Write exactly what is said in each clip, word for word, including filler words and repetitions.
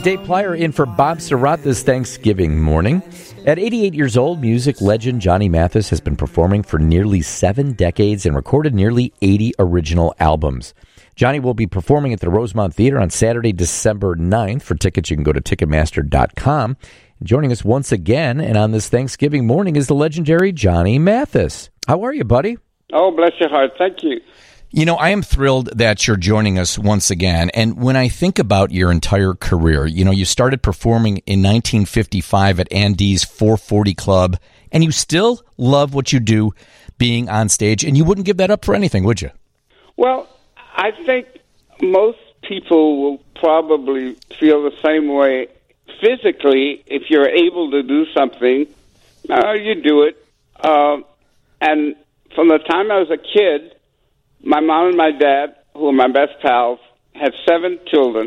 Dave Plyer in for Bob Surratt this Thanksgiving morning. At eighty-eight years old, music legend Johnny Mathis has been performing for nearly seven decades and recorded nearly eighty original albums. Johnny will be performing at the Rosemont Theater on Saturday, December ninth. For tickets, you can go to Ticketmaster dot com. Joining us once again and on this Thanksgiving morning is the legendary Johnny Mathis. How are you, buddy? Oh, bless your heart. Thank you. You know, I am thrilled that you're joining us once again. And when I think about your entire career, you know, you started performing in nineteen fifty-five at Andy's four forty Club, and you still love what you do being on stage, and you wouldn't give that up for anything, would you? Well, I think most people will probably feel the same way physically. If you're able to do something, uh, you do it. Uh, and from the time I was a kid, my mom and my dad, who are my best pals, had seven children.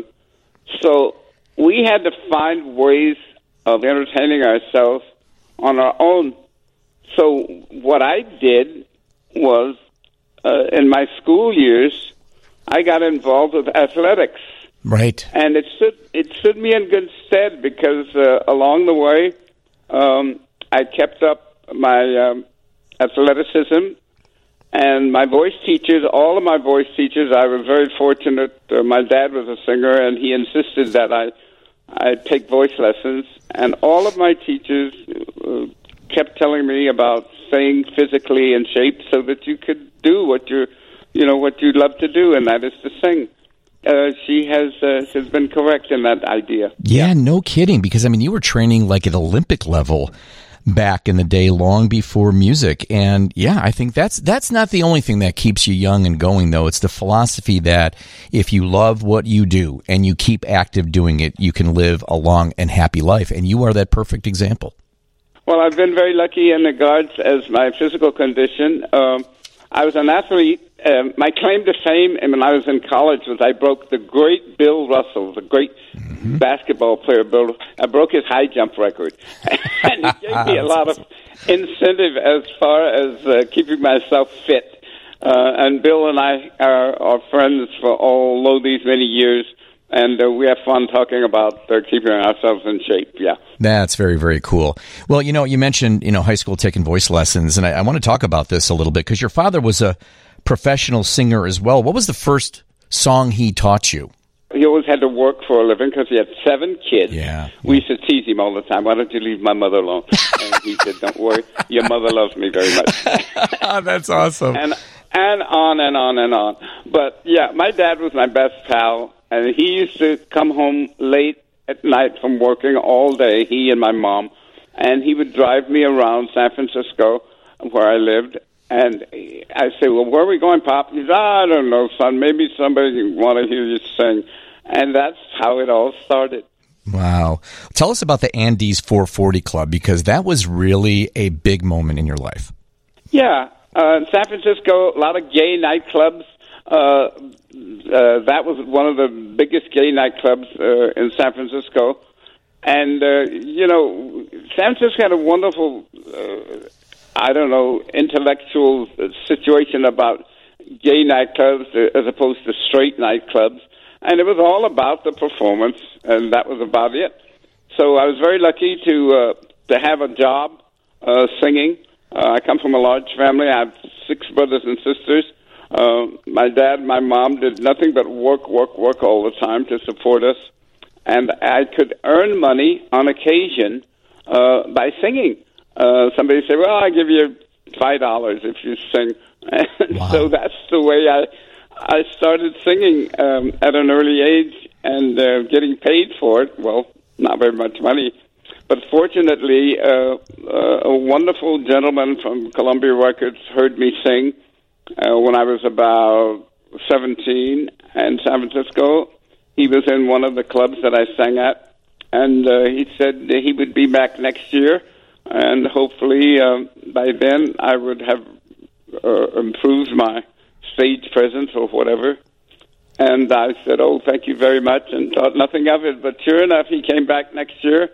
So we had to find ways of entertaining ourselves on our own. So what I did was, uh, in my school years, I got involved with athletics. Right. And it stood, it stood me in good stead because uh, along the way, um, I kept up my um, athleticism. And my voice teachers, all of my voice teachers, I was very fortunate. Uh, my dad was a singer, and he insisted that I I take voice lessons. And all of my teachers uh, kept telling me about staying physically in shape so that you could do what you you know what you love to do, and that is to sing. Uh, she has uh, has been correct in that idea. Yeah, no kidding. Because I mean, you were training like at Olympic level back in the day, long before music. And yeah, I think that's that's not the only thing that keeps you young and going, though. It's the philosophy that if you love what you do and you keep active doing it, you can live a long and happy life. And you are that perfect example. Well, I've been very lucky in regards as my physical condition. Um, I was an athlete. Um, my claim to fame when I was in college was I broke the great Bill Russell, the great mm-hmm. basketball player Bill. I broke his high jump record. And he gave me a lot of incentive as far as uh, keeping myself fit. Uh, and Bill and I are, are friends for all these many years. And uh, we have fun talking about uh, keeping ourselves in shape, yeah. That's very, very cool. Well, you know, you mentioned, you know, high school taking voice lessons, and I, I want to talk about this a little bit because your father was a professional singer as well. What was the first song he taught you? He always had to work for a living because he had seven kids. Yeah. We used to tease him all the time, why don't you leave my mother alone? And he said, don't worry, your mother loves me very much. That's awesome. And, and on and on and on. But, yeah, my dad was my best pal. And he used to come home late at night from working all day, he and my mom, and he would drive me around San Francisco, where I lived, and I say, well, where are we going, Pop? He said, I don't know, son, maybe somebody want to hear you sing. And that's how it all started. Wow. Tell us about the Andy's four forty Club, because that was really a big moment in your life. Yeah. Uh, in San Francisco, a lot of gay nightclubs. Uh, uh, that was one of the biggest gay nightclubs uh, in San Francisco. And, uh, you know, San Francisco had a wonderful, uh, I don't know, intellectual situation about gay nightclubs as opposed to straight nightclubs. And it was all about the performance, and that was about it. So I was very lucky to uh, to have a job uh, singing. Uh, I come from a large family. I have six brothers and sisters. Uh, my dad and my mom did nothing but work, work, work all the time to support us. And I could earn money on occasion uh, by singing. Uh, somebody said, well, I'll give you five dollars if you sing. And wow. So that's the way I I started singing um, at an early age and uh, getting paid for it. Well, not very much money. But fortunately, uh, uh, a wonderful gentleman from Columbia Records heard me sing Uh, when I was about seventeen in San Francisco. He was in one of the clubs that I sang at, and uh, he said that he would be back next year, and hopefully uh, by then I would have uh, improved my stage presence or whatever. And I said, oh, thank you very much, and thought nothing of it. But sure enough, he came back next year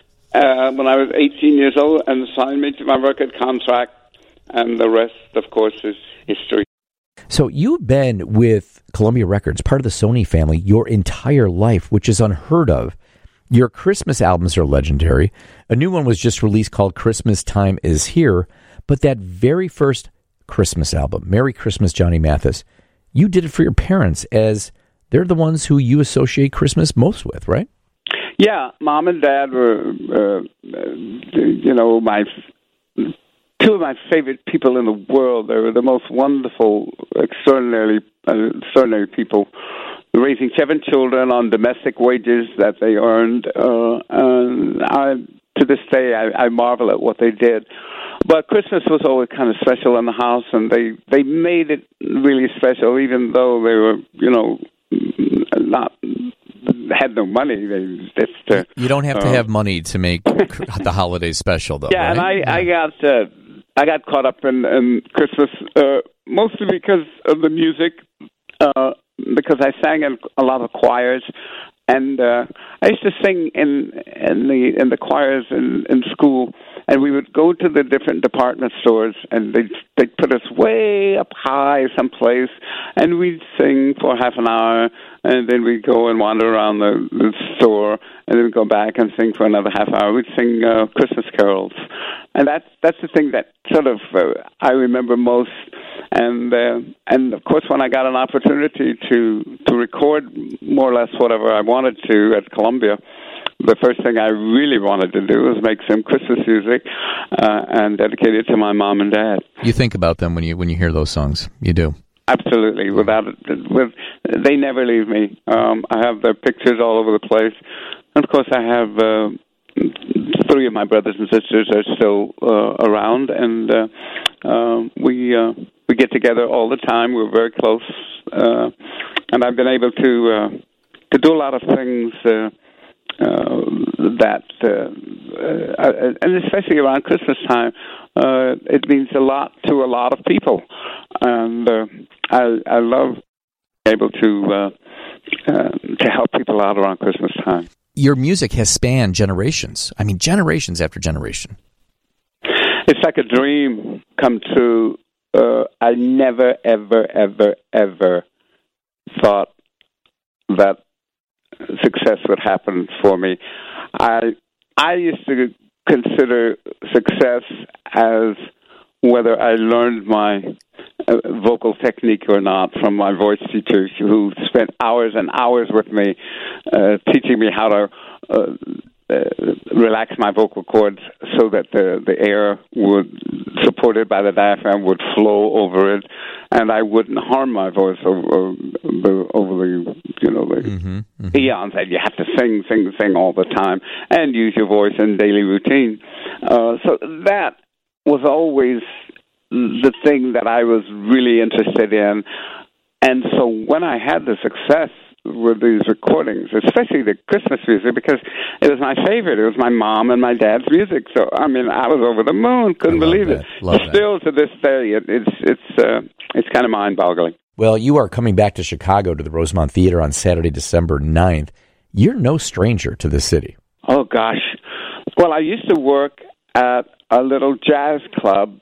uh, when I was eighteen years old and signed me to my record contract. And the rest, of course, is history. So you've been with Columbia Records, part of the Sony family, your entire life, which is unheard of Your Christmas albums are legendary. A new one was just released called Christmas Time Is Here, but that very first Christmas album, Merry Christmas, Johnny Mathis, you did it for your parents, as they're the ones who you associate Christmas most with, right? Yeah, Mom and Dad were, uh, you know, my two of my favorite people in the world. They were the most wonderful, extraordinarily, uh, extraordinary people, raising seven children on domestic wages that they earned. Uh, and I, to this day, I, I marvel at what they did. But Christmas was always kind of special in the house, and they, they made it really special, even though they were, you know, not had no money. They just uh, you don't have to uh, have money to make the holidays special, though. Yeah, right? and I, yeah. I got uh, I got caught up in, in Christmas uh, mostly because of the music, uh, because I sang in a lot of choirs. And uh, I used to sing in in the in the choirs in, in school, and we would go to the different department stores, and they'd they'd put us way up high someplace, and we'd sing for half an hour, and then we'd go and wander around the, the store, and then go back and sing for another half hour. We'd sing uh, Christmas carols, and that's that's the thing that sort of uh, I remember most. And uh, and of course, when I got an opportunity to to record more or less whatever I wanted to at Columbia, the first thing I really wanted to do was make some Christmas music uh, and dedicate it to my mom and dad. You think about them when you when you hear those songs. You do. Absolutely. Without it, with they never leave me. Um, I have their pictures all over the place, and of course, I have. Uh, Three of my brothers and sisters are still uh, around, and uh, uh, we uh, we get together all the time. We're very close, uh, and I've been able to uh, to do a lot of things uh, uh, that, uh, uh, and especially around Christmas time, uh, it means a lot to a lot of people, and uh, I I love being able to uh, uh, to help people out around Christmas time. Your music has spanned generations. I mean, generations after generation. It's like a dream come true. Uh, I never, ever, ever, ever thought that success would happen for me. I I used to consider success as whether I learned my uh, vocal technique or not from my voice teachers who spent hours and hours with me uh, teaching me how to uh, uh, relax my vocal cords so that the, the air would, supported by the diaphragm, would flow over it, and I wouldn't harm my voice over the, over the you know, the mm-hmm, mm-hmm. eons that you have to sing, sing, sing all the time and use your voice in daily routine. Uh, so that was always the thing that I was really interested in. And so when I had the success with these recordings, especially the Christmas music, because it was my favorite. It was my mom and my dad's music. So, I mean, I was over the moon. Couldn't believe that. it. Love Still that. to this day, it, it's it's uh, it's kind of mind-boggling. Well, you are coming back to Chicago to the Rosemont Theater on Saturday, December ninth. You're no stranger to this city. Oh, gosh. Well, I used to work at a little jazz club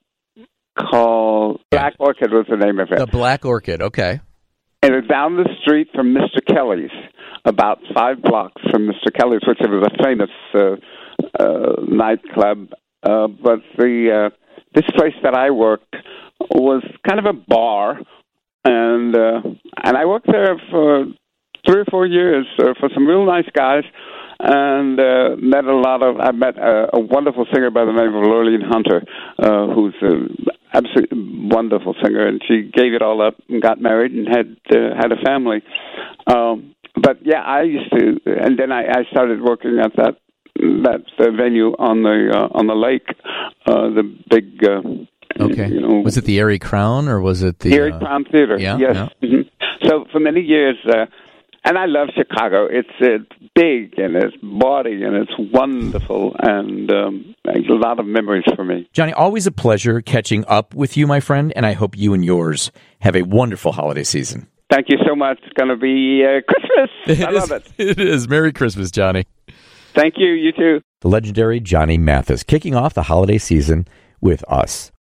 called Black Orchid was the name of it. The Black Orchid, okay. And it was down the street from Mister Kelly's, about five blocks from Mister Kelly's, which was a famous uh, uh, nightclub. Uh, but the uh, this place that I worked was kind of a bar, and uh, and I worked there for three or four years uh, for some real nice guys, and uh, met a lot of. I met a, a wonderful singer by the name of Lurleen Hunter, uh, who's a absolutely wonderful singer, and she gave it all up and got married and had uh, had a family. Um, but yeah, I used to, and then I, I started working at that that uh, venue on the uh, on the lake, uh, the big. Uh, okay. You know, was it the Erie Crown or was it the Erie uh, Crown Theater? Yeah. Yes. Yeah. Mm-hmm. So for many years. Uh, And I love Chicago. It's it's big and it's bawdy and it's wonderful and um, a lot of memories for me. Johnny, always a pleasure catching up with you, my friend, and I hope you and yours have a wonderful holiday season. Thank you so much. It's going to be uh, Christmas. It I is, love it. It is. Merry Christmas, Johnny. Thank you. You too. The legendary Johnny Mathis kicking off the holiday season with us.